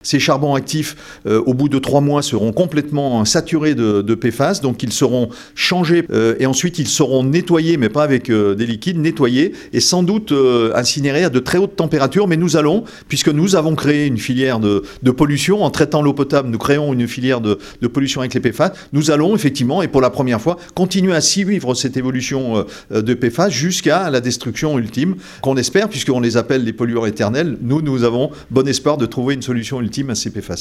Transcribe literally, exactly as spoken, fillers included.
Ces charbons actifs, euh, au bout de trois mois, seront complètement saturés de, de P F A S, donc ils seront changés euh, et ensuite ils seront nettoyés, mais pas avec euh, des liquides, nettoyés et sans doute euh, incinérés à de très hautes températures. Mais nous allons, puisque nous avons créé une filière de, de pollution, en traitant l'eau potable, nous créons une filière de, de pollution avec les P F A S, nous allons effectivement, et pour la première fois, continuer à suivre cette évolution euh, de P F A S jusqu'à la destruction ultime, qu'on espère, puisqu'on les appelle les pollueurs éternels. Nous, nous avons bon espoir de trouver une solution ultime à ces P F A S.